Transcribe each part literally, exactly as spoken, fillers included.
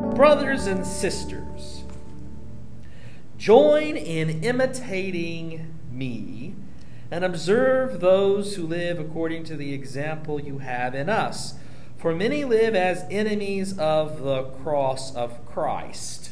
Brothers and sisters, join in imitating me and observe those who live according to the example you have in us. For many live as enemies of the cross of Christ.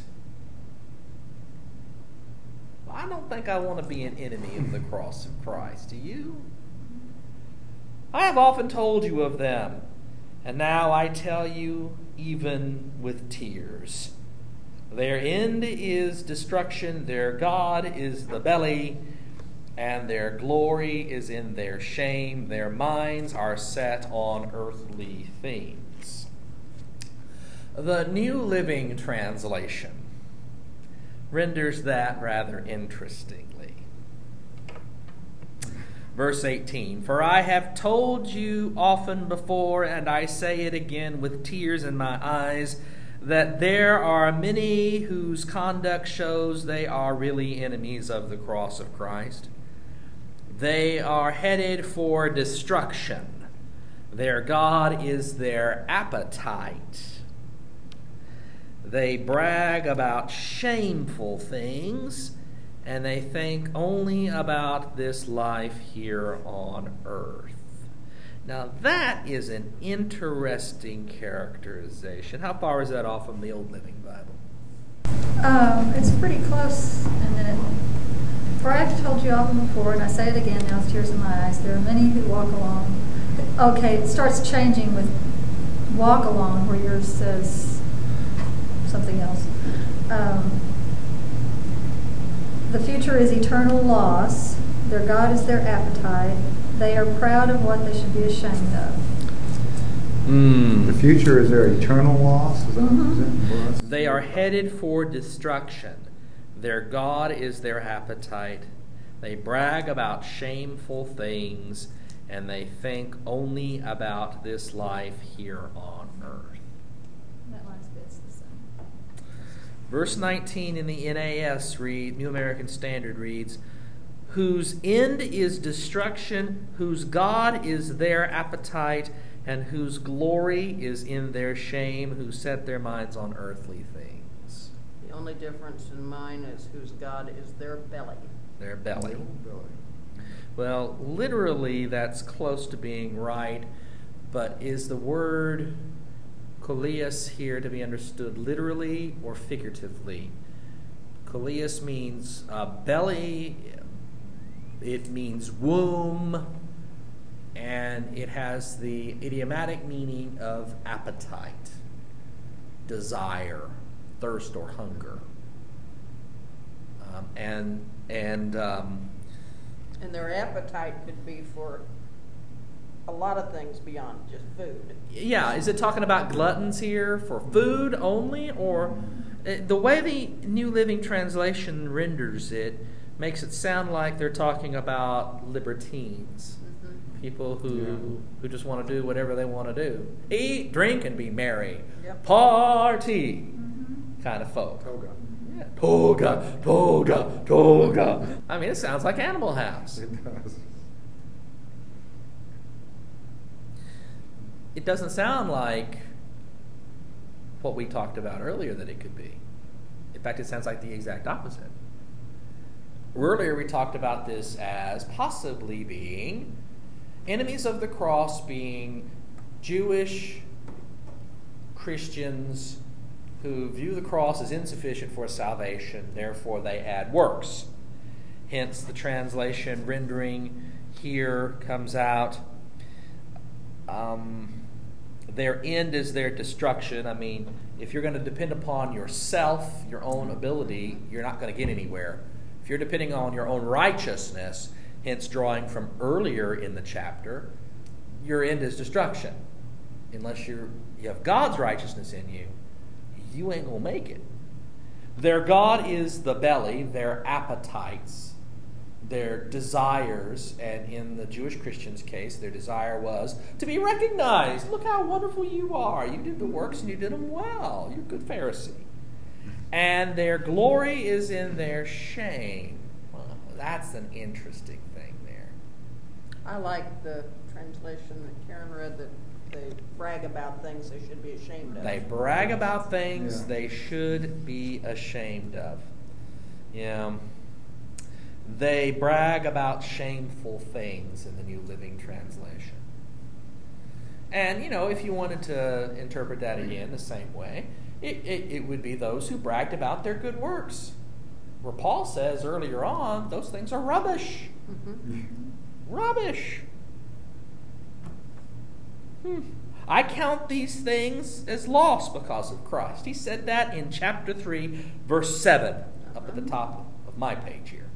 I don't think I want to be an enemy of the cross of Christ. Do you? I have often told you of them, and now I tell you even with tears. Their end is destruction, their God is the belly, and their glory is in their shame. Their minds are set on earthly things. The New Living Translation renders that rather interestingly. Verse eighteen, for I have told you often before, and I say it again with tears in my eyes, that there are many whose conduct shows they are really enemies of the cross of Christ. They are headed for destruction. Their God is their appetite. They brag about shameful things, and they think only about this life here on earth. Now that is an interesting characterization. How far is that off from the Old Living Bible? Um, it's pretty close. And then it, for I have told you often before, and I say it again now with tears in my eyes, there are many who walk along. Okay, it starts changing with walk along, where yours says something else. Um, the future is eternal loss. Their God is their appetite. They are proud of what they should be ashamed of. Mm. The future is their eternal loss? Is that, Mm-hmm. is that They are headed for destruction. Their God is their appetite. They brag about shameful things, and they think only about this life here on earth. That last bit's the same. Verse nineteen in the N A S read, New American Standard reads, whose end is destruction, whose God is their appetite, and whose glory is in their shame, who set their minds on earthly things. The only difference in mine is whose God is their belly. Their belly. Well, literally that's close to being right, but is the word koleos here to be understood literally or figuratively? Koleos means uh, belly. It means womb, and it has the idiomatic meaning of appetite, desire, thirst, or hunger. Um, and and um, And their appetite could be for a lot of things beyond just food. yeah, is it talking about gluttons here for food only, or uh, the way the New Living Translation renders it makes it sound like they're talking about libertines, Mm-hmm. people who Yeah. who just want to do whatever they want to do, eat, drink, and be merry, Yep. party Mm-hmm. kind of folk. Toga. Yeah. Toga, toga, toga. I mean, it sounds like Animal House. It does. It doesn't sound like what we talked about earlier that it could be. In fact, it sounds like the exact opposite. Earlier we talked about this as possibly being enemies of the cross, being Jewish Christians who view the cross as insufficient for salvation, therefore they add works. Hence the translation rendering here comes out, um, their end is their destruction. I mean, if you're going to depend upon yourself, your own ability, you're not going to get anywhere. If you're depending on your own righteousness, hence drawing from earlier in the chapter, your end is destruction. Unless you're, you have God's righteousness in you, you ain't going to make it. Their God is the belly, their appetites, their desires, and in the Jewish Christians' case, their desire was to be recognized. Look how wonderful you are. You did the works and you did them well. You're a good Pharisee. And their glory is in their shame. Well, that's an interesting thing there. I like the translation that Karen read, that they brag about things they should be ashamed of. They brag about things Yeah. they should be ashamed of. Yeah. They brag about shameful things in the New Living Translation. And, you know, if you wanted to interpret that again the same way, it, it, it would be those who bragged about their good works. Where Paul says earlier on, those things are rubbish. Mm-hmm. Rubbish. Hmm. I count these things as loss because of Christ. He said that in chapter three, verse seven, up at the top of my page here.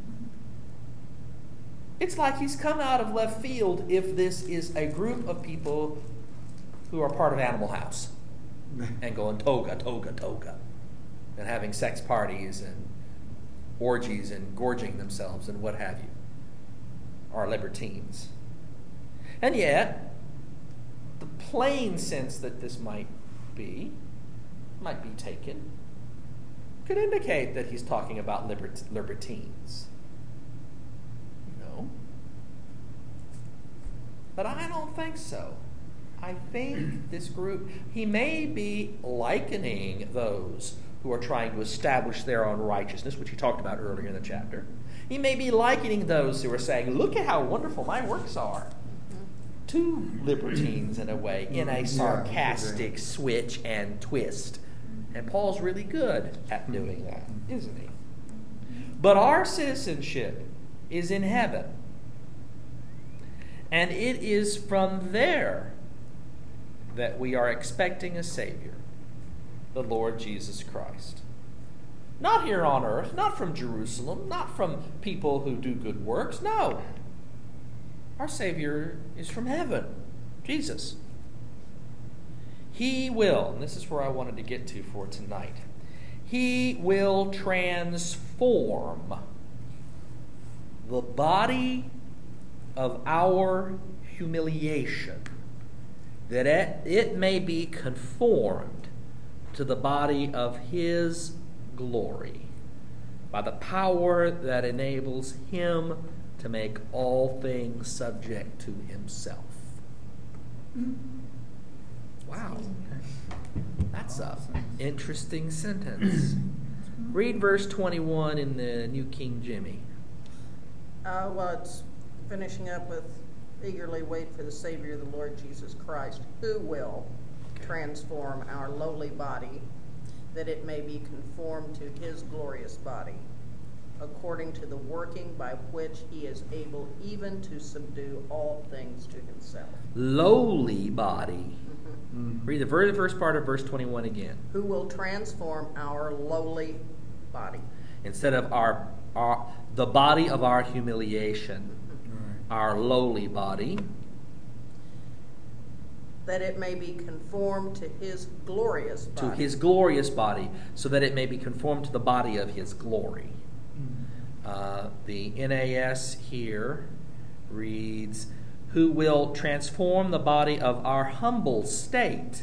It's like he's come out of left field if this is a group of people who are part of Animal House and going toga, toga, toga, and having sex parties and orgies and gorging themselves and what have you, are libertines. And yet, the plain sense that this might be, might be taken, could indicate that he's talking about libert- libertines. You know? But I don't think so. I think this group, he may be likening those who are trying to establish their own righteousness, which he talked about earlier in the chapter. He may be likening those who are saying, look at how wonderful my works are, to libertines in a way, in a sarcastic yeah, switch and twist. And Paul's really good at doing that, isn't he? But our citizenship is in heaven. And it is from there that we are expecting a Savior, the Lord Jesus Christ. Not here on earth, not from Jerusalem, not from people who do good works. No. Our Savior is from heaven, Jesus. He will, and this is where I wanted to get to for tonight, He will transform the body of our humiliation, that it may be conformed to the body of His glory, by the power that enables Him to make all things subject to Himself. Wow. That's an interesting sentence. Read verse twenty-one in the New King Jimmy. Uh, well, it's finishing up with, eagerly wait for the Savior, the Lord Jesus Christ, who will transform our lowly body, that it may be conformed to His glorious body, according to the working by which He is able even to subdue all things to Himself. Lowly body. Mm-hmm. Mm-hmm. Read the very first part of verse twenty-one again. Who will transform our lowly body. Instead of our, our the body of our humiliation, mm-hmm. our lowly body, that it may be conformed to His glorious body. To His glorious body, so that it may be conformed to the body of His glory. Uh, the N A S here reads, who will transform the body of our humble state.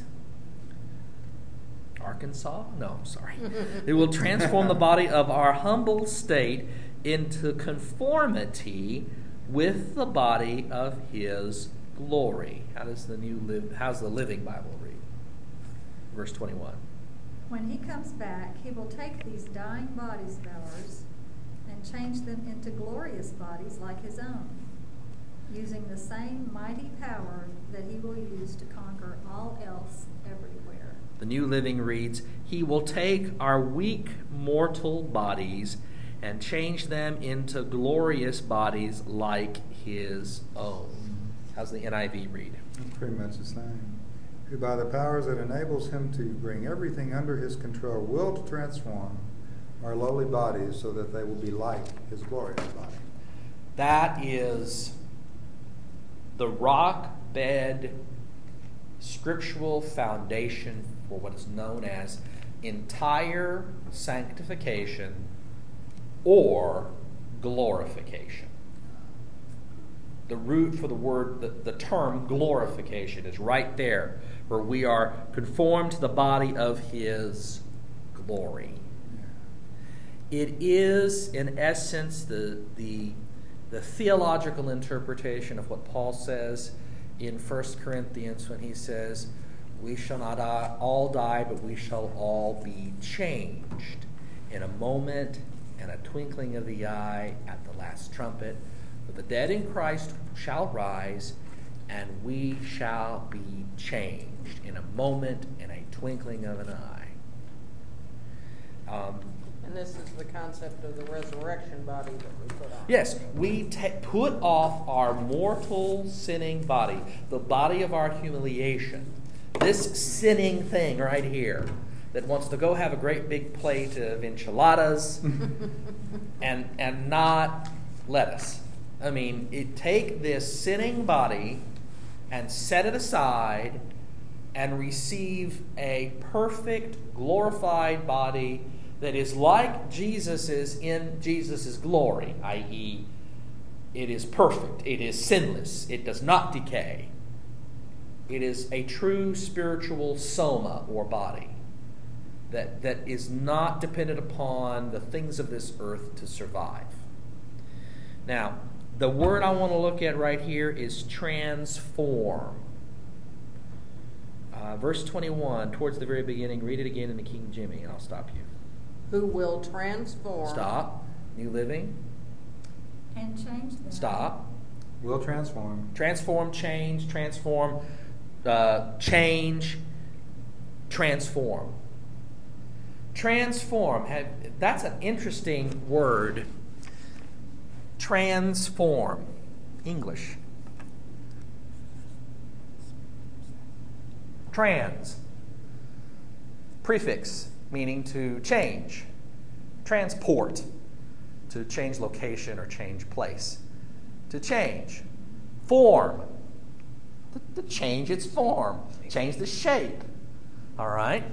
Arkansas? No, I'm sorry. It will transform the body of our humble state into conformity with the body of His glory. How does the new live? How's the Living Bible read? Verse twenty-one. When He comes back, He will take these dying bodies of ours and change them into glorious bodies like His own, using the same mighty power that He will use to conquer all else everywhere. The New Living reads, He will take our weak mortal bodies and change them into glorious bodies like His own. How's the N I V read? Pretty much the same. Who by the powers that enables Him to bring everything under His control will to transform our lowly bodies so that they will be like His glorious body. That is the rock bed scriptural foundation for what is known as entire sanctification or glorification. The root for the word, the, the term glorification is right there, where we are conformed to the body of His glory. It is, in essence, the, the, the theological interpretation of what Paul says in First Corinthians when he says, we shall not all die, but we shall all be changed in a moment and a twinkling of the eye at the last trumpet. For the dead in Christ shall rise, and we shall be changed in a moment and a twinkling of an eye. Um, And this is the concept of the resurrection body that we put on. Yes, we ta- put off our mortal sinning body, the body of our humiliation. This sinning thing right here that wants to go have a great big plate of enchiladas and and not lettuce. I mean, it take this sinning body and set it aside and receive a perfect, glorified body that is like Jesus's in Jesus's glory, that is, it is perfect, it is sinless, it does not decay. It is a true spiritual soma or body that, that is not dependent upon the things of this earth to survive. Now, the word I want to look at right here is transform. Uh, verse twenty-one, towards the very beginning, read it again in the King Jimmy, and I'll stop you. Who will transform. Stop. New Living. And change them. Stop. Will transform. Transform, change, transform, uh, change, transform. Transform. Have, that's an interesting word. Transform. English. Trans. Prefix, meaning to change. Transport, to change location or change place. To change. Form, to, to change its form. Change the shape. All right?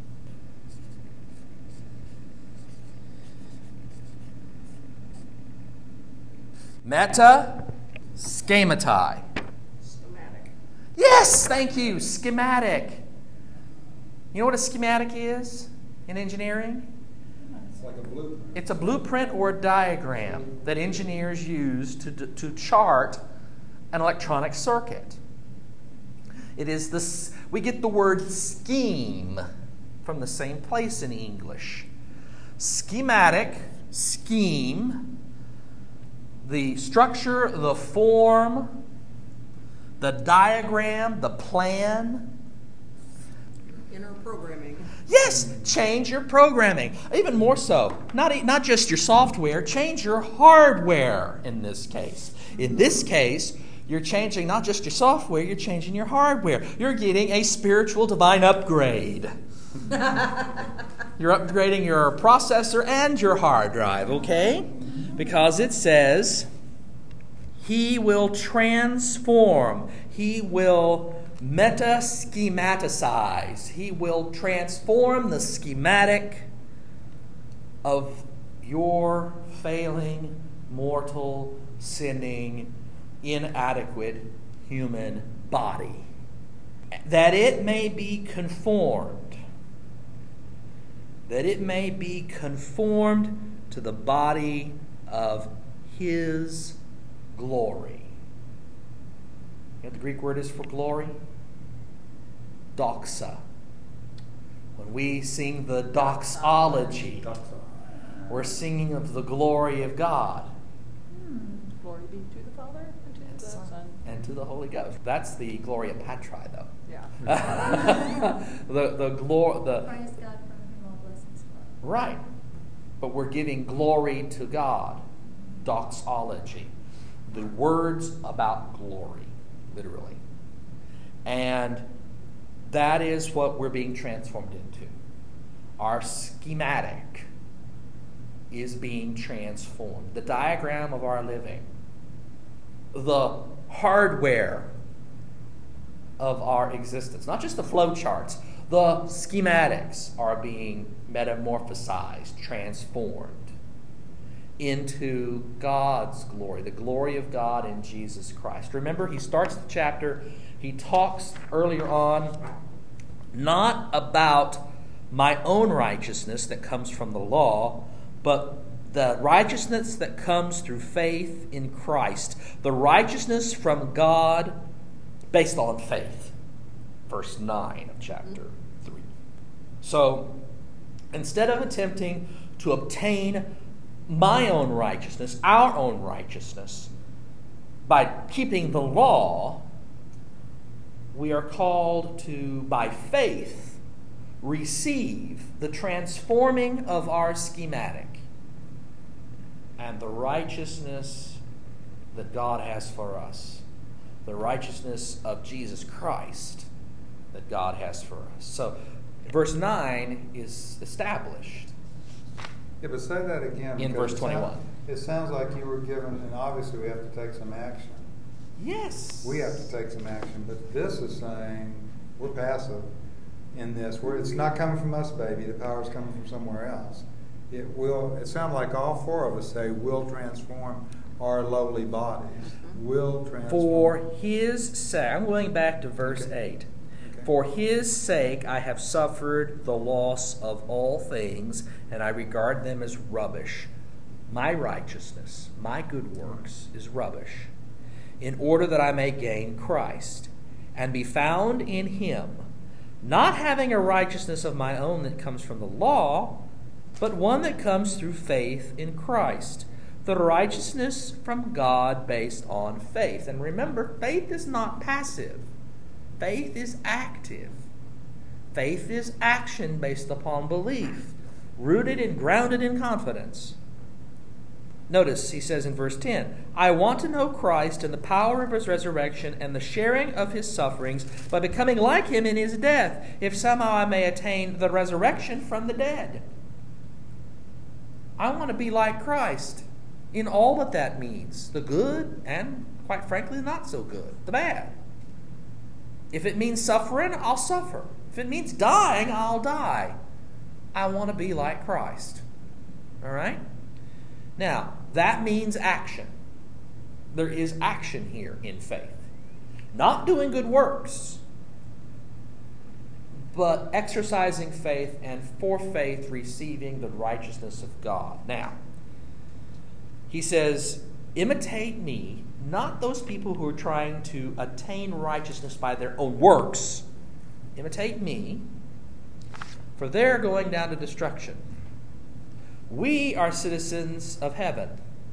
Meta, schematai. Schematic. Yes, thank you, schematic. You know what a schematic is in engineering? It's like a blueprint. It's a blueprint or a diagram that engineers use to, to chart an electronic circuit. It is this, we get the word scheme from the same place in English. Schematic, scheme, the structure, the form, the diagram, the plan. Inner programming. Yes, change your programming. Even more so, not, not just your software, change your hardware in this case. In this case, you're changing not just your software, you're changing your hardware. You're getting a spiritual divine upgrade. You're upgrading your processor and your hard drive, okay? Because it says, He will transform. He will meta-schematicize. He will transform the schematic of your failing, mortal, sinning, inadequate human body, that it may be conformed, that it may be conformed to the body of His glory. You know what the Greek word is for glory? Doxa. When we sing the doxology, we're singing of the glory of God. Glory be to the Father, and to the Son, and to the Holy Ghost. That's the Gloria Patri, though. Yeah. the the glory. The Praise God from whom all blessings flow. right, but we're giving glory to God. Doxology, the words about glory, literally, and that is what we're being transformed into. Our schematic is being transformed. The diagram of our living, the hardware of our existence, not just the flow charts, the schematics are being metamorphosized, transformed into God's glory, the glory of God in Jesus Christ. Remember, he starts the chapter, he talks earlier on not about my own righteousness that comes from the law, but the righteousness that comes through faith in Christ, the righteousness from God based on faith. Verse nine of chapter three. So, instead of attempting to obtain my own righteousness, our own righteousness, by keeping the law, we are called to, by faith, receive the transforming of our schematic and the righteousness that God has for us, the righteousness of Jesus Christ that God has for us. So, verse nine is established. Yeah, but say that again. In verse twenty-one. It sounds like you were given, and obviously we have to take some action. Yes. We have to take some action, but this is saying we're passive in this. Where it's not coming from us, baby. The power is coming from somewhere else. It will. It sounds like all four of us say, "Will transform our lowly bodies." Will transform. For his sake, I'm going back to verse Okay. eight. Okay. For his sake I have suffered the loss of all things, and I regard them as rubbish. My righteousness, my good works, is rubbish, in order that I may gain Christ, and be found in him, not having a righteousness of my own that comes from the law, but one that comes through faith in Christ, the righteousness from God based on faith. And remember, faith is not passive. Faith is active. Faith is action based upon belief, rooted and grounded in confidence. Notice, he says in verse ten, I want to know Christ and the power of his resurrection and the sharing of his sufferings by becoming like him in his death, if somehow I may attain the resurrection from the dead. I want to be like Christ in all that that means, the good and, quite frankly, not so good, the bad. If it means suffering, I'll suffer. If it means dying, I'll die. I want to be like Christ. All right? Now, that means action. There is action here in faith. Not doing good works, but exercising faith and for faith receiving the righteousness of God. Now, he says, imitate me, not those people who are trying to attain righteousness by their own works. Imitate me, for they're going down to destruction. We are citizens of heaven,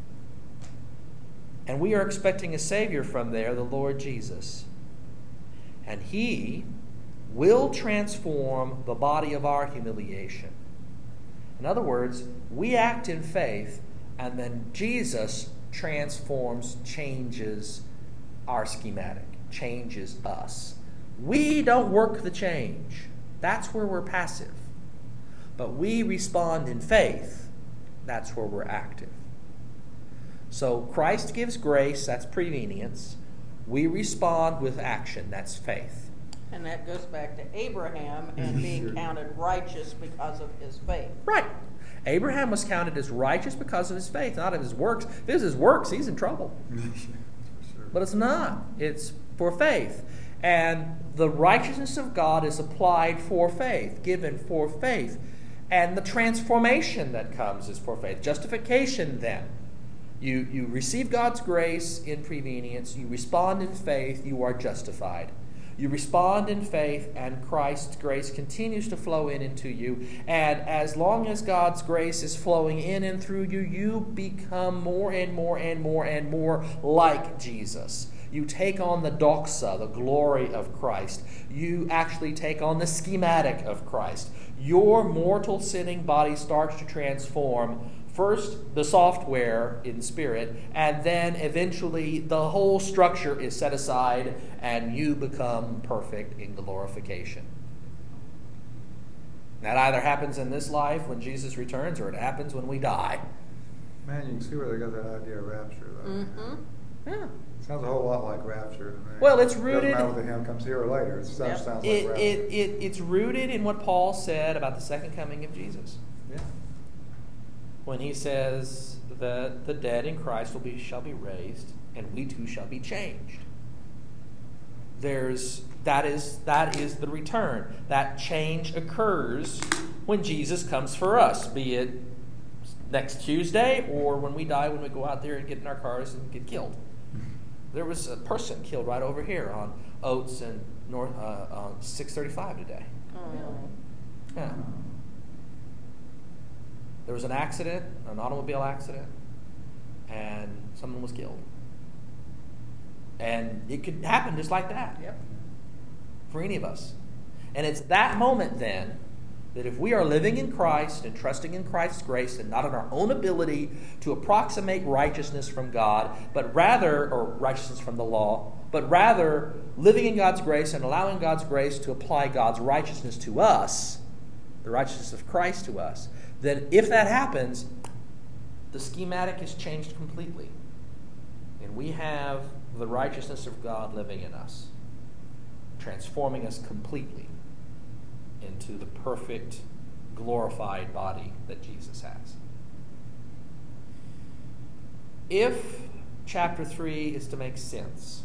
and we are expecting a Savior from there, the Lord Jesus. And he will transform the body of our humiliation. In other words, we act in faith, and then Jesus transforms, changes our schematic, changes us. We don't work the change. That's where we're passive. But we respond in faith. That's where we're active. So Christ gives grace, that's prevenience. We respond with action, that's faith. And that goes back to Abraham and being counted righteous because of his faith. Right. Abraham was counted as righteous because of his faith, not of his works. If it was his works, he's in trouble. But it's not. It's for faith. And the righteousness of God is applied for faith, given for faith. And the transformation that comes is for faith. Justification, then. You, you receive God's grace in prevenience. You respond in faith. You are justified. You respond in faith, and Christ's grace continues to flow in into you. And as long as God's grace is flowing in and through you, you become more and more and more and more like Jesus. You take on the doxa, the glory of Christ. You actually take on the schematic of Christ. Your mortal sinning body starts to transform. First, the software in spirit, and then eventually the whole structure is set aside and you become perfect in glorification. That either happens in this life when Jesus returns or it happens when we die. Man, you can see where they got that idea of rapture, though. Mm-hmm. Yeah. Sounds a whole lot like rapture to me. Well, it's rooted- Doesn't matter whether him comes here or later. It sounds, Yep. sounds like It, rapture. it, it, it's rooted in what Paul said about the second coming of Jesus. Yeah. When he says that the dead in Christ will be shall be raised, and we too shall be changed. There's that is that is the return. That change occurs when Jesus comes for us, be it next Tuesday or when we die, when we go out there and get in our cars and get killed. There was a person killed right over here on, Oates and North uh, uh, six thirty-five today. Oh. Yeah. There was an accident, an automobile accident, and someone was killed. And it could happen just like that. Yep. For any of us. And it's that moment then that if we are living in Christ and trusting in Christ's grace and not in our own ability to approximate righteousness from God, but rather, or righteousness from the law, but rather living in God's grace and allowing God's grace to apply God's righteousness to us, the righteousness of Christ to us, then if that happens, the schematic is changed completely. And we have the righteousness of God living in us, transforming us completely into the perfect, glorified body that Jesus has. If chapter three is to make sense,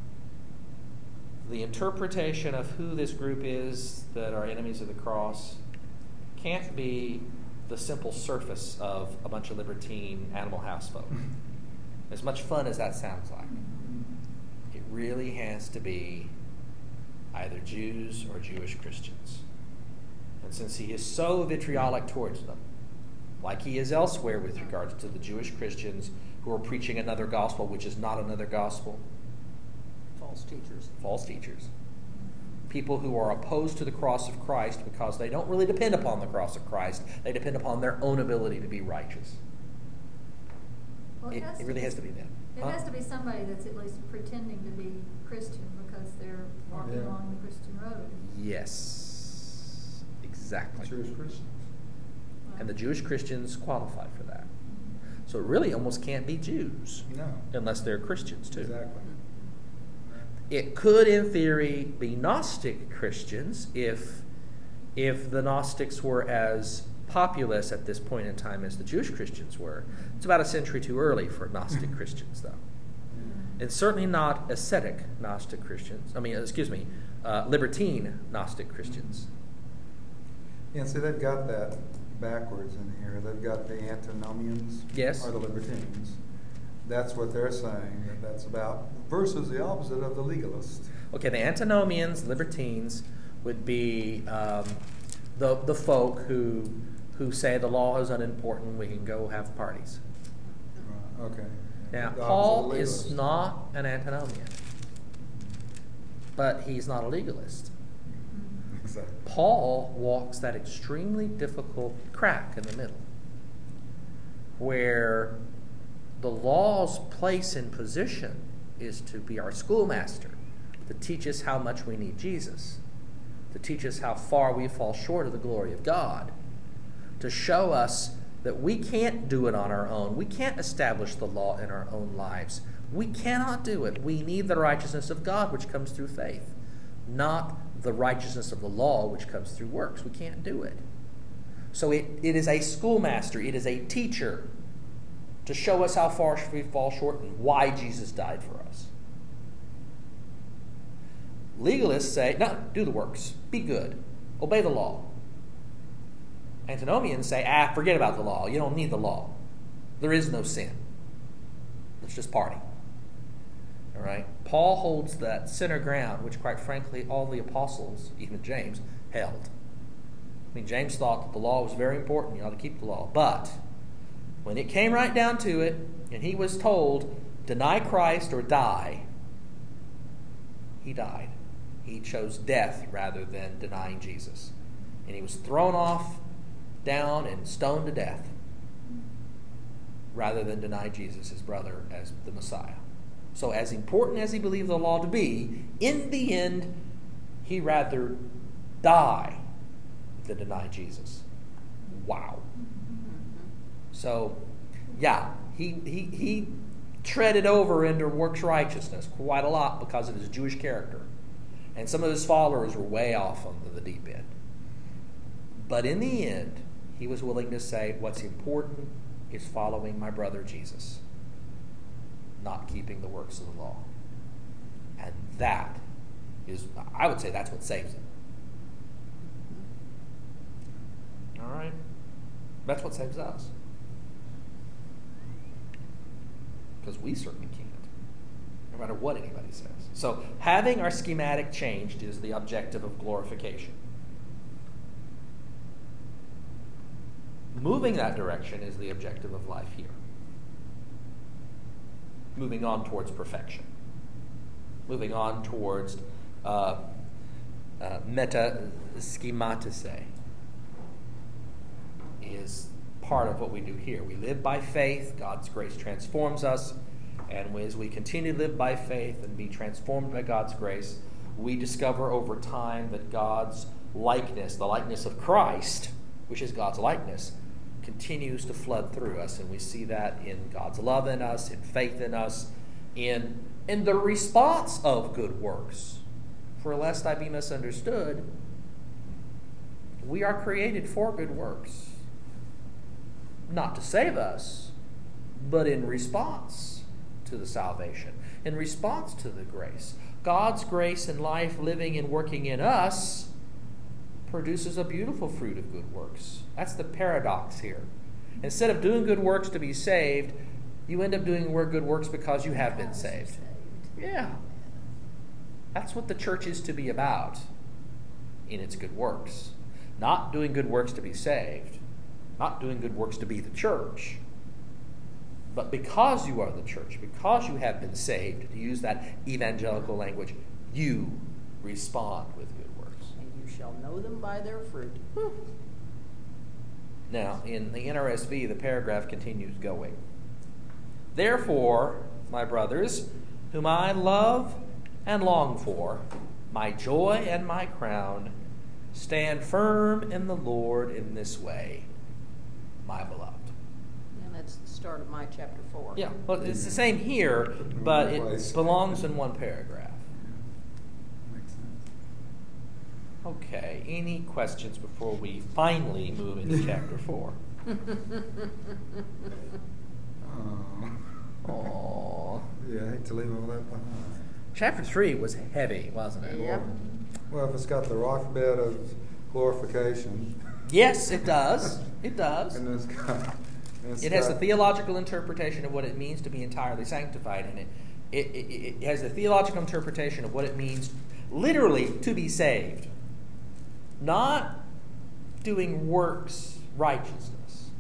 the interpretation of who this group is that are enemies of the cross can't be the simple surface of a bunch of libertine animal house folk. As much fun as that sounds like, it really has to be either Jews or Jewish Christians. And since he is so vitriolic towards them, like he is elsewhere with regards to the Jewish Christians who are preaching another gospel which is not another gospel, False teachers. false teachers, people who are opposed to the cross of Christ because they don't really depend upon the cross of Christ, they depend upon their own ability to be righteous. Well, It, has it to really be- has to be them. It Huh? has to be somebody that's at least pretending to be Christian because they're walking Yeah. along the Christian road. Yes, exactly. Jewish Christians. And the Jewish Christians qualify for that. So it really almost can't be Jews No. unless they're Christians too. Exactly. It could, in theory, be Gnostic Christians if, if the Gnostics were as populous at this point in time as the Jewish Christians were. It's about a century too early for Gnostic Christians, though. And certainly not ascetic Gnostic Christians. I mean, excuse me, uh, libertine Gnostic Christians. Yeah, see, they've got that backwards in here. They've got the antinomians, Yes. or the libertines. That's what they're saying that that's about, versus the opposite of the legalist. Okay, the antinomians, libertines, would be um, the the folk who who say the law is unimportant. We can go have parties. Right, okay. Now, The opposite Paul of is legalist. not an antinomian, but he's not a legalist. Exactly. Paul walks that extremely difficult crack in the middle, where the law's place and position is to be our schoolmaster, to teach us how much we need Jesus, to teach us how far we fall short of the glory of God, to show us that we can't do it on our own. We can't establish the law in our own lives. We cannot do it. We need the righteousness of God, which comes through faith, not the righteousness of the law, which comes through works. We can't do it. So it, it is a schoolmaster. It is a teacher to show us how far we fall short and why Jesus died for us. Legalists say, no, do the works. Be good. Obey the law. Antinomians say, ah, forget about the law. You don't need the law. There is no sin. Let's just party. All right? Paul holds that center ground, which quite frankly all the apostles, even James, held. I mean, James thought that the law was very important. You ought to keep the law. But when it came right down to it, and he was told, deny Christ or die, he died. He chose death rather than denying Jesus. And he was thrown off, down, and stoned to death rather than deny Jesus, his brother, as the Messiah. So as important as he believed the law to be, in the end, he rather die than deny Jesus. Wow. So, yeah, he, he, he treaded over into works righteousness quite a lot because of his Jewish character. And some of his followers were way off on the deep end. But in the end, he was willing to say, what's important is following my brother Jesus, not keeping the works of the law. And that is, I would say that's what saves him. All right? That's what saves us. Because we certainly can't. no matter what anybody says. So having our schematic changed is the objective of glorification. Moving that direction is the objective of life here. Moving on towards perfection. Moving on towards uh, uh, meta schematise is part of what we do here. We live by faith. God's grace transforms us. And as we continue to live by faith and be transformed by God's grace, we discover over time that God's likeness, the likeness of Christ, which is God's likeness, continues to flood through us. And we see that in God's love in us, in faith in us, in, in the response of good works. For lest I be misunderstood, we are created for good works. Not to save us, but in response to the salvation, in response to the grace. God's grace and life living and working in us produces a beautiful fruit of good works. That's the paradox here. Instead of doing good works to be saved, you end up doing good works because you have been saved. Yeah. That's what the church is to be about in its good works. Not doing good works to be saved. Not doing good works to be the church. But because you are the church, because you have been saved, to use that evangelical language, you respond with good works. And you shall know them by their fruit. Now, in the N R S V, the paragraph continues going. Therefore, my brothers, whom I love and long for, my joy and my crown, stand firm in the Lord in this way, my beloved. And that's the start of my chapter four. Yeah, well, it's the same here, but it belongs in one paragraph. Makes sense. Okay, any questions before we finally move into chapter four? Oh. Aww. Yeah, I hate to leave all that behind. Chapter three was heavy, wasn't it? Yep. Well, if it's got the rock bed of glorification. Yes, it does. It does. And it's got, and it's It has a got- theological interpretation of what it means to be entirely sanctified in it. It, it. it has a theological interpretation of what it means literally to be saved. Not doing works righteousness,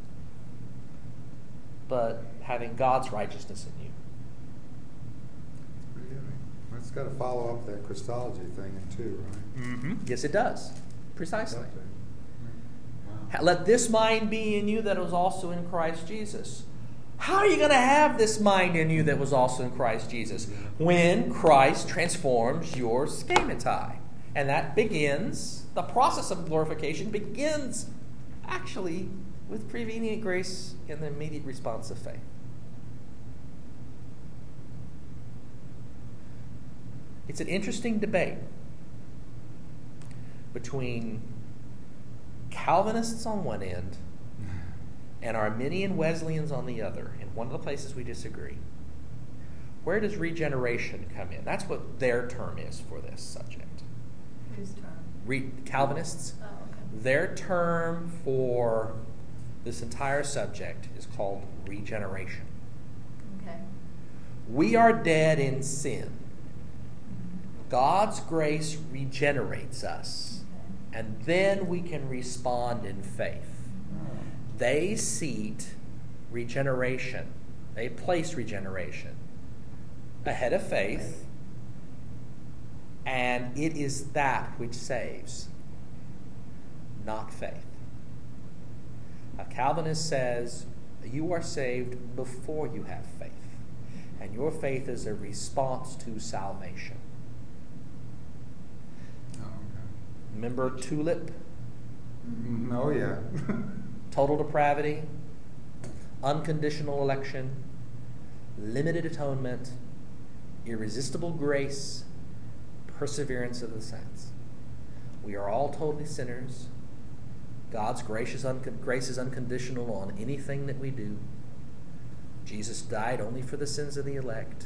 but having God's righteousness in you. It's pretty heavy. Well, it's got to follow up that Christology thing too, right? Mm-hmm. Yes, it does. Precisely. Wow. Let this mind be in you that was also in Christ Jesus. How are you going to have this mind in you that was also in Christ Jesus? When Christ transforms your schematai. And that begins, the process of glorification begins actually with prevenient grace and the immediate response of faith. It's an interesting debate between Calvinists on one end and Arminian Wesleyans on the other. And one of the places we disagree. Where does regeneration come in? That's what their term is for this subject. Whose term? Re- Calvinists. Oh, okay. Their term for this entire subject is called regeneration. Okay. We are dead in sin. God's grace regenerates us, and then we can respond in faith. They seat regeneration, they place regeneration ahead of faith, and it is that which saves, not faith. A Calvinist says you are saved before you have faith, and your faith is a response to salvation. Oh, okay. Remember TULIP? Mm, oh, yeah. Total depravity, unconditional election, limited atonement, irresistible grace, perseverance of the saints. We are all totally sinners. God's grace is, un- grace is unconditional on anything that we do. Jesus died only for the sins of the elect.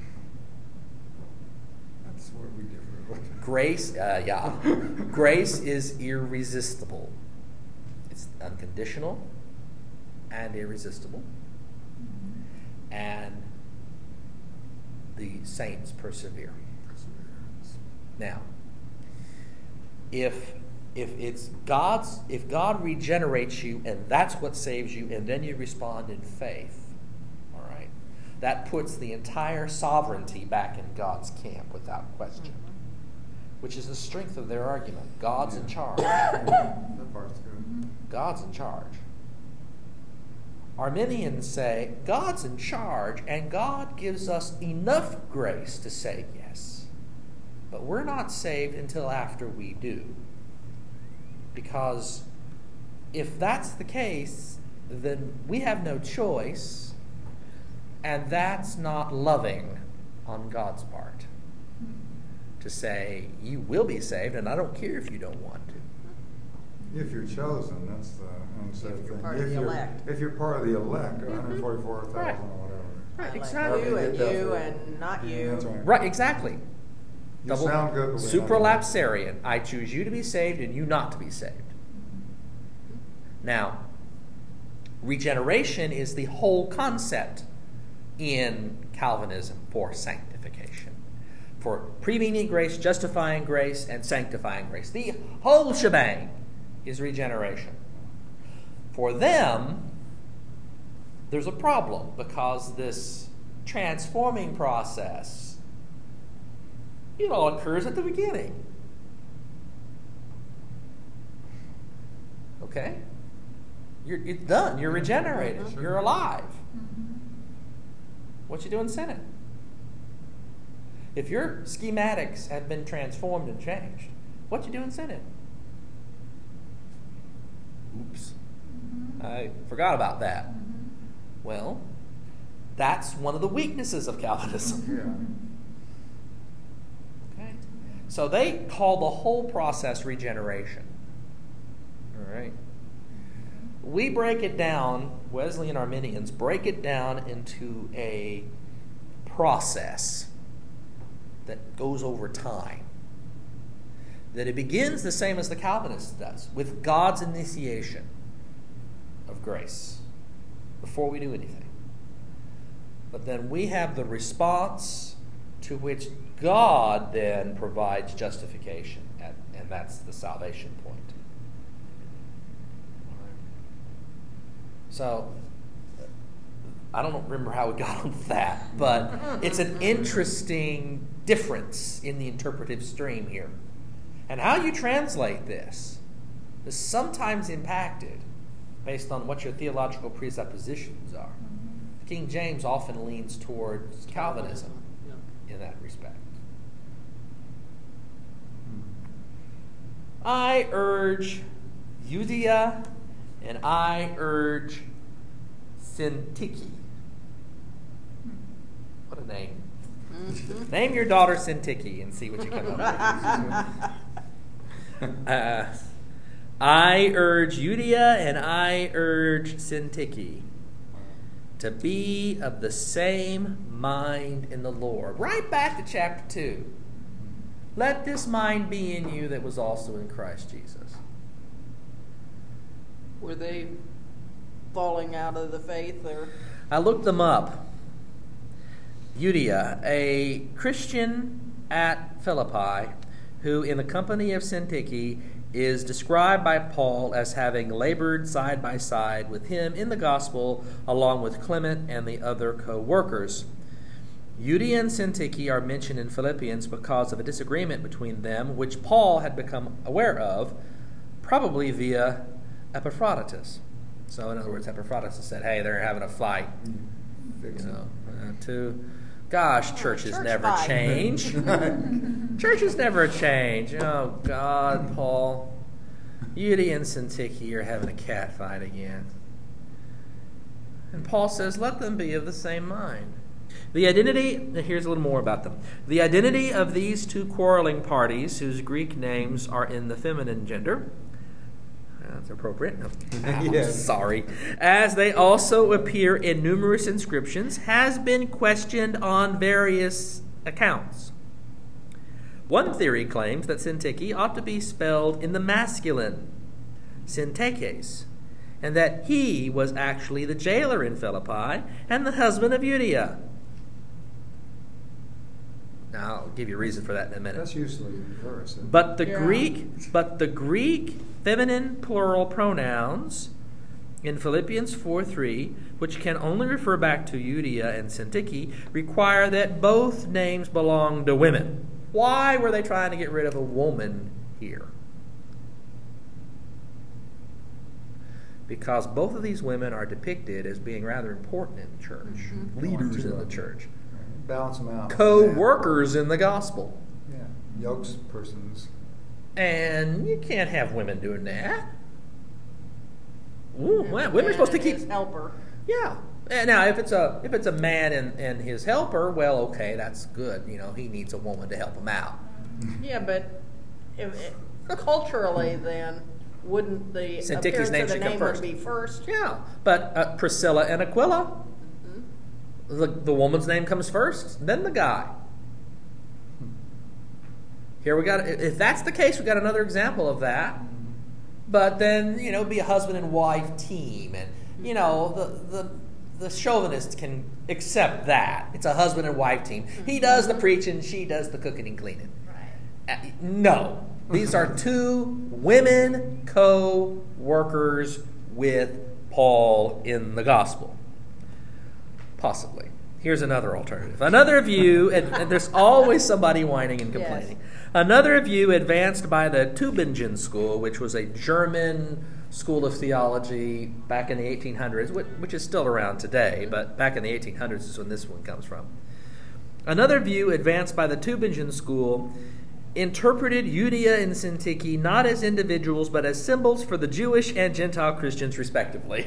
That's where we differ. Grace, uh, yeah, grace is irresistible. It's unconditional and irresistible. And the saints persevere. Now, if if it's God's, if God regenerates you and that's what saves you, and then you respond in faith, all right, that puts the entire sovereignty back in God's camp without question, which is the strength of their argument. God's in charge. That part's good. God's in charge. Arminians say God's in charge and God gives us enough grace to say yes, but we're not saved until after we do. Because if that's the case, then we have no choice, and that's not loving on God's part. To say, you will be saved, and I don't care if you don't want to. If you're chosen, that's the unsaid If you're thing. part of If the you're, elect. if you're part of the elect, one hundred forty-four thousand Right. or whatever. Right, I like exactly. You and Definitely. you and not you. That's right. Right, exactly. You sound good, but we're not Supralapsarian. I choose you to be saved and you not to be saved. Now, regeneration is the whole concept in Calvinism for sanctification. For prevenient grace, justifying grace, and sanctifying grace. The whole shebang is regeneration. For them, there's a problem because this transforming process, it all occurs at the beginning. Okay? You're, it's done. You're regenerated. Sure. You're alive. Mm-hmm. What you do in Senate? If your schematics have been transformed and changed, what you do in Senate? Oops. Mm-hmm. I forgot about that. Mm-hmm. Well, that's one of the weaknesses of Calvinism. Yeah. Okay? So they call the whole process regeneration. All right? We break it down, Wesleyan Arminians break it down into a process that goes over time. That it begins the same as the Calvinist does, with God's initiation of grace before we do anything. But then we have the response to which God then provides justification, at, and that's the salvation point. So, I don't remember how we got on that, but it's an interesting difference in the interpretive stream here. And how you translate this is sometimes impacted based on what your theological presuppositions are. King James often leans towards Calvinism in that respect. I urge Euodia and I urge Syntyche. What a name. Mm-hmm. Name your daughter Syntyche and see what you come up with. uh, I urge Euodia and I urge Syntyche to be of the same mind in the Lord. Right back to chapter two. Let this mind be in you that was also in Christ Jesus. Were they falling out of the faith, or? I looked them up. Euodia, a Christian at Philippi, who in the company of Syntyche is described by Paul as having labored side by side with him in the gospel, along with Clement and the other co-workers. Euodia and Syntyche are mentioned in Philippians because of a disagreement between them, which Paul had become aware of, probably via Epaphroditus. So in other words, Epaphroditus said, hey, they're having a fight. You know, uh, to, gosh, churches church never fight. change. Churches never change. Oh, God, Paul. Euodia and Syntyche are having a cat fight again. And Paul says, let them be of the same mind. The identity, here's a little more about them. The identity of these two quarreling parties, whose Greek names are in the feminine gender, that's appropriate. No. Yes. Sorry. As they also appear in numerous inscriptions, has been questioned on various accounts. One theory claims that Syntyche ought to be spelled in the masculine, Syntekes, and that he was actually the jailer in Philippi and the husband of Euodia. Now, I'll give you a reason for that in a minute. That's usually reverse. isn't it? But the Yeah. Greek, but the Greek feminine plural pronouns in Philippians four three, which can only refer back to Euodia and Syntyche, require that both names belong to women. Why were they trying to get rid of a woman here? Because both of these women are depicted as being rather important in the church, Mm-hmm. leaders in the church, Balance them out. co-workers in the gospel. Yeah, yokes persons. And you can't have women doing that. Ooh, well, women are supposed to And keep. his helper. Yeah. And now, if it's a if it's a man and, and his helper, well, okay, that's good. You know, he needs a woman to help him out. Yeah, but if it, culturally, then wouldn't the Syntyche's appearance name of the should come name first. would be first? Yeah. But uh, Priscilla and Aquila, Mm-hmm. the the woman's name comes first, then the guy. Here we got. If that's the case, we got another example of that. But then, you know, be a husband and wife team, and you know the the the chauvinists can accept that it's a husband and wife team. He does the preaching, she does the cooking and cleaning. Right. Uh, no, these are two women co-workers with Paul in the gospel. Possibly. Here's another alternative. Another view, and, and there's always somebody whining and complaining. Yes. Another view advanced by the Tübingen School, which was a German school of theology back in the eighteen hundreds, which, which is still around today, but back in the eighteen hundreds is when this one comes from. Another view advanced by the Tübingen School interpreted Euodia and Syntyche not as individuals, but as symbols for the Jewish and Gentile Christians, respectively.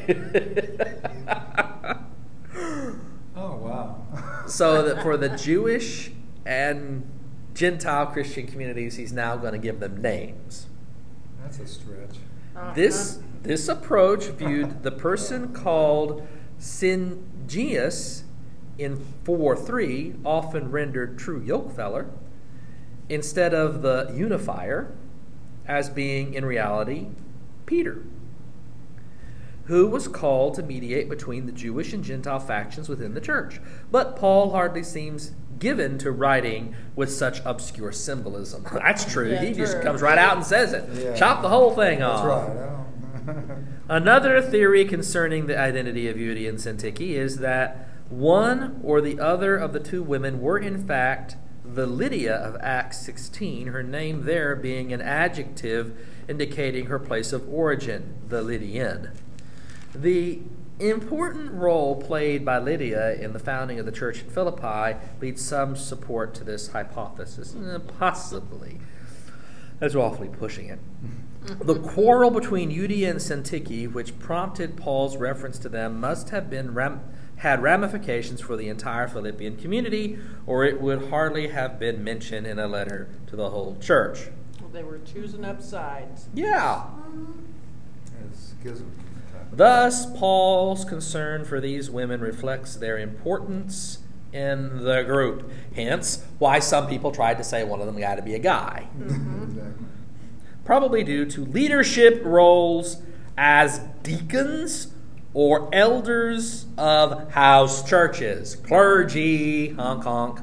Oh, wow. So that for the Jewish and Gentile Christian communities, he's now going to give them names. That's a stretch. Uh-huh. This this approach viewed the person called Syngeus in four three, often rendered true yokefeller, instead of the unifier, as being in reality Peter, who was called to mediate between the Jewish and Gentile factions within the church. But Paul hardly seems given to writing with such obscure symbolism. That's true. Yeah, he just true. comes right out and says it. Yeah. Chop the whole thing That's off. right. I don't- Another theory concerning the identity of Euodia and Syntyche is that one or the other of the two women were in fact the Lydia of Acts sixteen, her name there being an adjective indicating her place of origin, the Lydian. The important role played by Lydia in the founding of the church in Philippi leads some support to this hypothesis. Eh, possibly. That's awfully pushing it. The quarrel between Euodia and Syntyche, which prompted Paul's reference to them, must have been ram- had ramifications for the entire Philippian community, or it would hardly have been mentioned in a letter to the whole church. Well, they were choosing up sides. Yeah. It's schism. Thus, Paul's concern for these women reflects their importance in the group. Hence, why some people tried to say one of them got to be a guy. Exactly. Probably due to leadership roles as deacons or elders of house churches. Clergy, honk honk.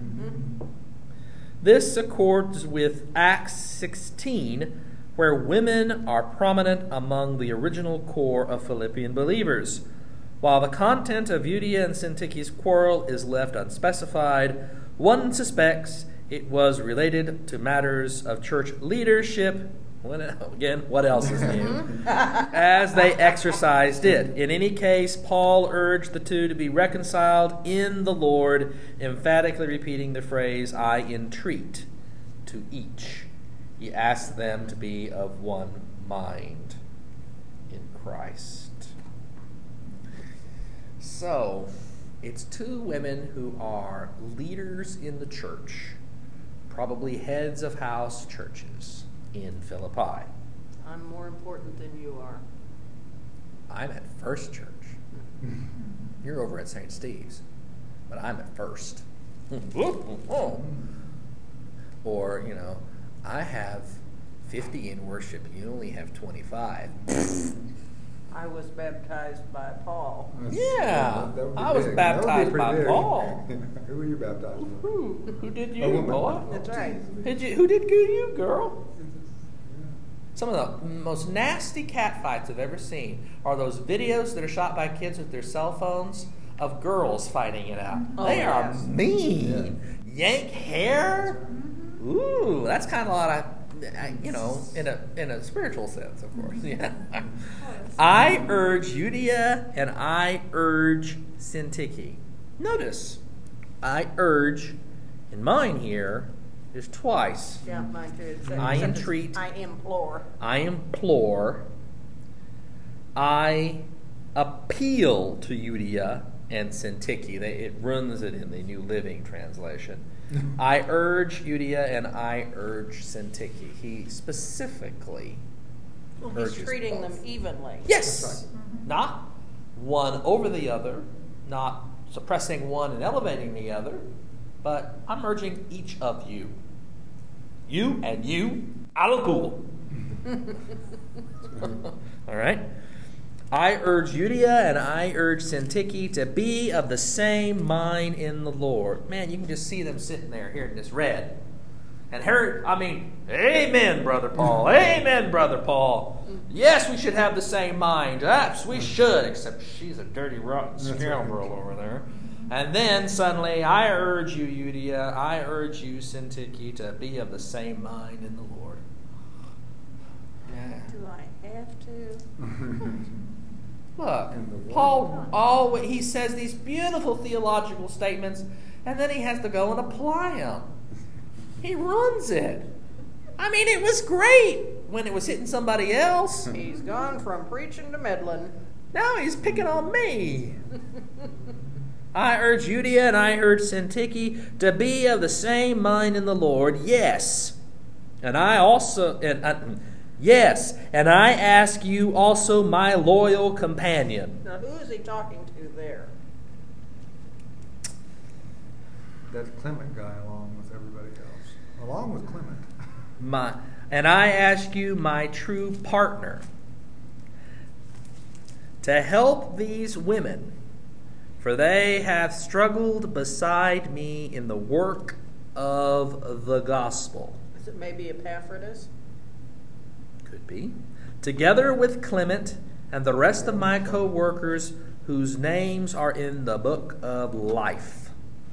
This accords with Acts sixteen, where women are prominent among the original core of Philippian believers. While the content of Euodia and Syntyche's quarrel is left unspecified, one suspects it was related to matters of church leadership. What, again, what else is new? As they exercised it. In any case, Paul urged the two to be reconciled in the Lord, emphatically repeating the phrase, I entreat, to each. He asked them to be of one mind in Christ. So, it's two women who are leaders in the church, probably heads of house churches in Philippi. I'm more important than you are. I'm at First Church. You're over at Saint Steve's, but I'm at First. Or, you know, I have fifty in worship, you only have twenty-five. I was baptized by Paul. That's- Yeah, that would be I was big. That would be baptized pretty by big. Paul. Who were you baptized by? Who, who did A you, woman. boy? That's right. Did you, who did you, girl? Some of the most nasty cat fights I've ever seen are those videos that are shot by kids with their cell phones of girls fighting it out. Oh, they are yes. mean. Yank hair. Ooh, that's kind of a lot of, you know, in a in a spiritual sense, of course. Yeah. I urge Euodia and I urge Syntyche. Notice, I urge in mine here is twice. Yeah, mine too. It's- I except it's entreat. I implore. I implore, I appeal to Euodia and Syntyche. They, it runs it in the New Living Translation. I urge Euodia and I urge Syntyche. He specifically Well, he's urges treating both. them evenly. Yes, That's not one over the other, not suppressing one and elevating the other, but I'm urging each of you. You and you, alakul. All right. I urge Euodia and I urge Syntyche to be of the same mind in the Lord. Man, you can just see them sitting there hearing this read. And her, I mean, amen, Brother Paul. Amen, Brother Paul. Yes, we should have the same mind. Yes, we should, except she's a dirty, rotten scoundrel over there. And then suddenly, I urge you, Euodia, I urge you, Syntyche, to be of the same mind in the Lord. Yeah. Do I have to? Look, In the Lord. Paul always he says these beautiful theological statements, and then he has to go and apply them. He runs it. I mean, it was great when it was hitting somebody else. He's gone from preaching to meddling. Now he's picking on me. I urge Euodia and I urge Syntyche to be of the same mind in the Lord. Yes, and I also and uh, yes, and I ask you also, my loyal companion. Now, who is he talking to there? That Clement guy along with everybody else. Along with Clement. My, and I ask you, my true partner, to help these women, for they have struggled beside me in the work of the gospel. Is it maybe Epaphroditus? Could be. Together with Clement and the rest of my co-workers whose names are in the book of life.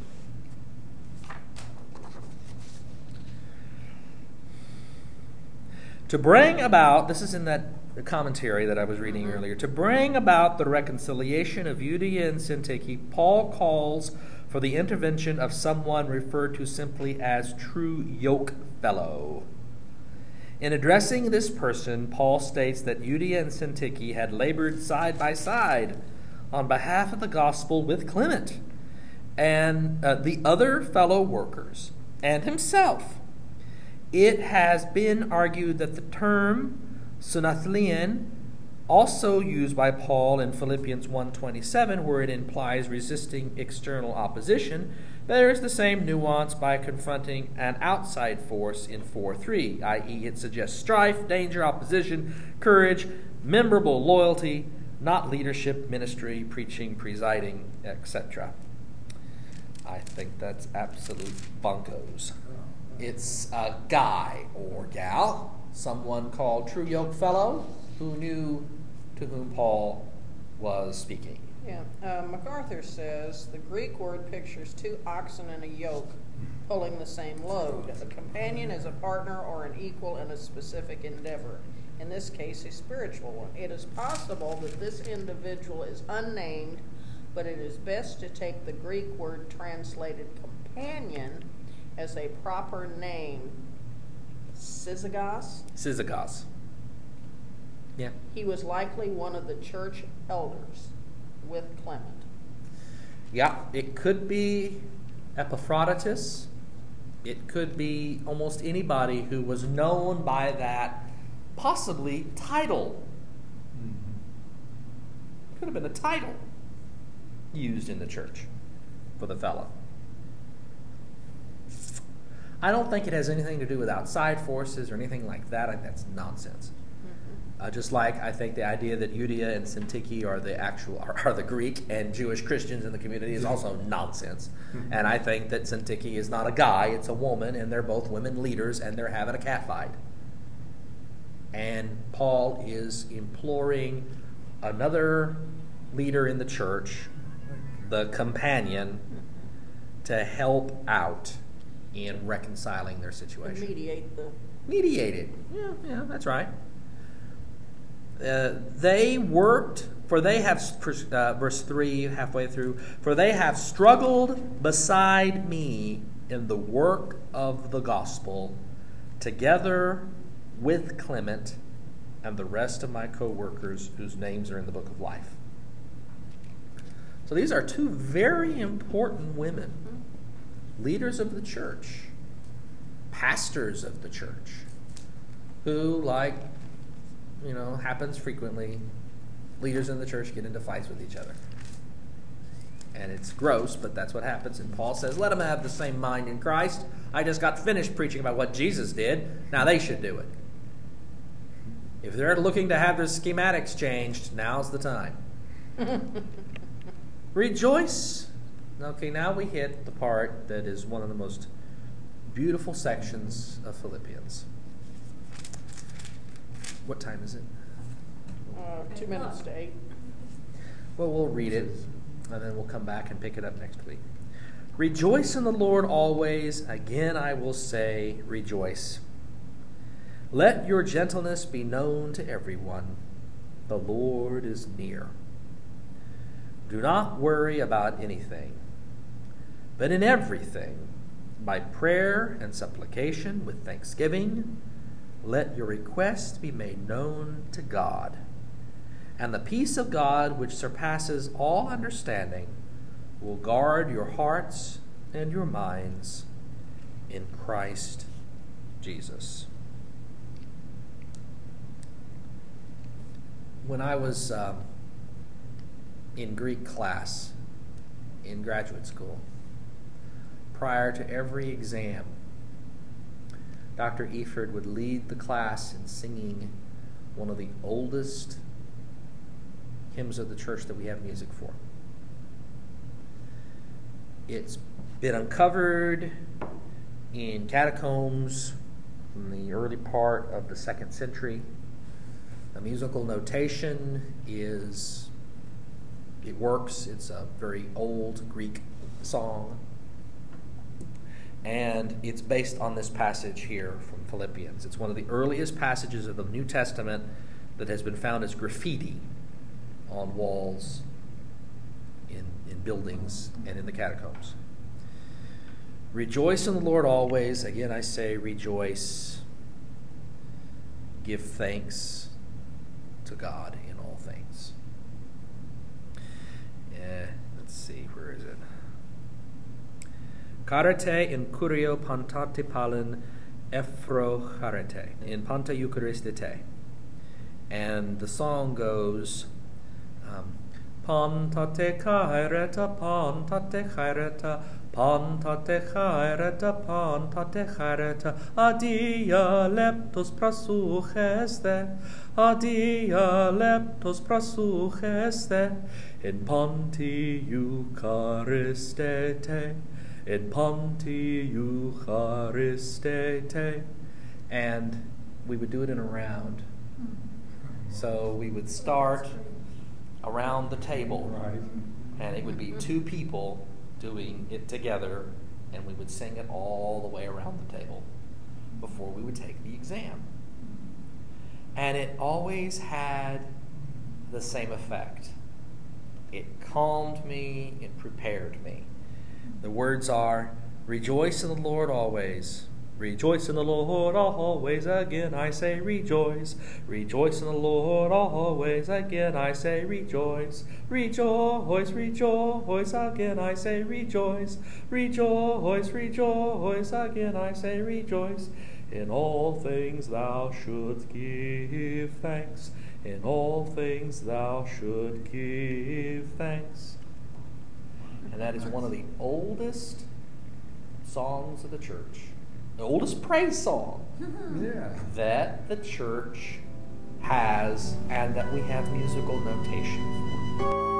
To bring about, this is in that commentary that I was reading Mm-hmm. earlier, to bring about the reconciliation of Euodia and Syntyche, Paul calls for the intervention of someone referred to simply as true yoke fellow. In addressing this person, Paul states that Euodia and Syntyche had labored side by side on behalf of the gospel with Clement and uh, the other fellow workers and himself. It has been argued that the term sunathlein, also used by Paul in Philippians one twenty-seven, where it implies resisting external opposition, bears the same nuance by confronting an outside force in four three, that is it suggests strife, danger, opposition, courage, memorable loyalty, not leadership, ministry, preaching, presiding, et cetera. I think that's absolute bunkos. It's a guy or gal, someone called True Yoke Fellow, who knew to whom Paul was speaking. Yeah. Uh, MacArthur says the Greek word pictures two oxen in a yoke pulling the same load. A companion is a partner or an equal in a specific endeavor. In this case, a spiritual one. It is possible that this individual is unnamed, but it is best to take the Greek word translated companion as a proper name. Syzygos. Syzygos. Yeah. He was likely one of the church elders with Clement. Yeah, it could be Epaphroditus. It could be almost anybody who was known by that possibly title. Could have been a title used in the church for the fellow. I don't think it has anything to do with outside forces or anything like that. I think that's nonsense. Uh, just like I think the idea that Euodia and Syntyche are the actual are, are the Greek and Jewish Christians in the community is also nonsense. Mm-hmm. And I think that Syntyche is not a guy, it's a woman, and they're both women leaders, and they're having a catfight. And Paul is imploring another leader in the church, the companion, to help out in reconciling their situation. Mediate the... Mediate it. Yeah, yeah, that's right. Uh, they worked, for they have, uh, verse three, halfway through, for they have struggled beside me in the work of the gospel, together with Clement and the rest of my co-workers whose names are in the book of life. So these are two very important women, leaders of the church, pastors of the church, who, like, you know, happens frequently, leaders in the church get into fights with each other. And it's gross, but that's what happens. And Paul says, let them have the same mind in Christ. I just got finished preaching about what Jesus did. Now they should do it. If they're looking to have their schematics changed, now's the time. Rejoice. Okay, now we hit the part that is one of the most beautiful sections of Philippians. What time is it? Uh, two minutes to eight. Well, we'll read it, and then we'll come back and pick it up next week. Rejoice in the Lord always. Again, I will say, rejoice. Let your gentleness be known to everyone. The Lord is near. Do not worry about anything, but in everything, by prayer and supplication with thanksgiving, let your requests be made known to God. And the peace of God, which surpasses all understanding, will guard your hearts and your minds in Christ Jesus. When I was um, in Greek class in graduate school, prior to every exam, Doctor Eford would lead the class in singing one of the oldest hymns of the church that we have music for. It's been uncovered in catacombs from the early part of the second century. The musical notation is, it works. It's a very old Greek song. And it's based on this passage here from Philippians. It's one of the earliest passages of the New Testament that has been found as graffiti on walls, in, in buildings, and in the catacombs. Rejoice in the Lord always. Again, I say rejoice. Give thanks to God in all things. Yeah, let's see, where is it? Charete in curio pantate palin ephro charete, in panta eucharistite. And the song goes, um, pantate chareta, pantate chareta, pantate chareta, pantate chareta, adia leptos prasucheste, adia leptos prasucheste, in panti eucharistete, in panti eucharistete. And we would do it in a round. So we would start around the table, and it would be two people doing it together, and we would sing it all the way around the table before we would take the exam. And it always had the same effect. It calmed me, it prepared me. The words are, rejoice in the Lord always. Rejoice in the Lord always. Again I say rejoice. Rejoice in the Lord always. Again I say rejoice. Rejoice, rejoice. Again I say rejoice. Rejoice, rejoice. Again I say rejoice. In all things thou shouldst give thanks. In all things thou shouldst give thanks. And that is one of the oldest songs of the church. The oldest praise song yeah. that the church has and that we have musical notation for.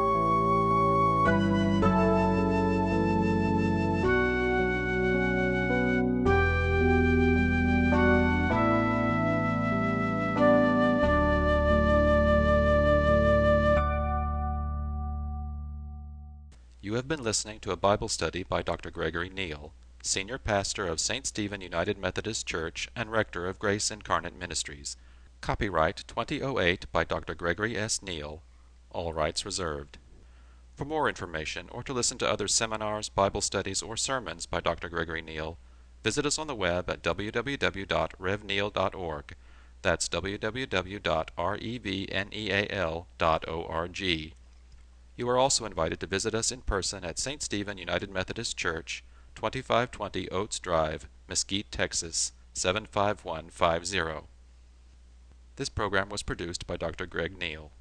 You have been listening to a Bible study by Doctor Gregory Neal, Senior Pastor of Saint Stephen United Methodist Church and Rector of Grace Incarnate Ministries. Copyright twenty oh eight by Doctor Gregory S. Neal. All rights reserved. For more information or to listen to other seminars, Bible studies, or sermons by Doctor Gregory Neal, visit us on the web at w w w dot rev neal dot org. That's w w w dot revneal dot org. You are also invited to visit us in person at Saint Stephen United Methodist Church, twenty-five twenty Oates Drive, Mesquite, Texas, seven five one five zero. This program was produced by Doctor Greg Neal.